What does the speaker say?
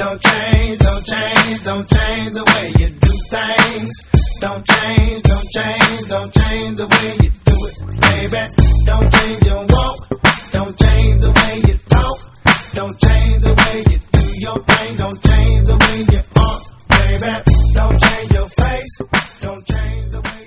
Don't change, don't change, don't change the way you do things. Don't change, don't change, don't change the way you do it, baby. Don't change your walk, don't change the way you talk. Don't change the way you do your thing, don't change the way you are, baby. Don't change your face, don't change the way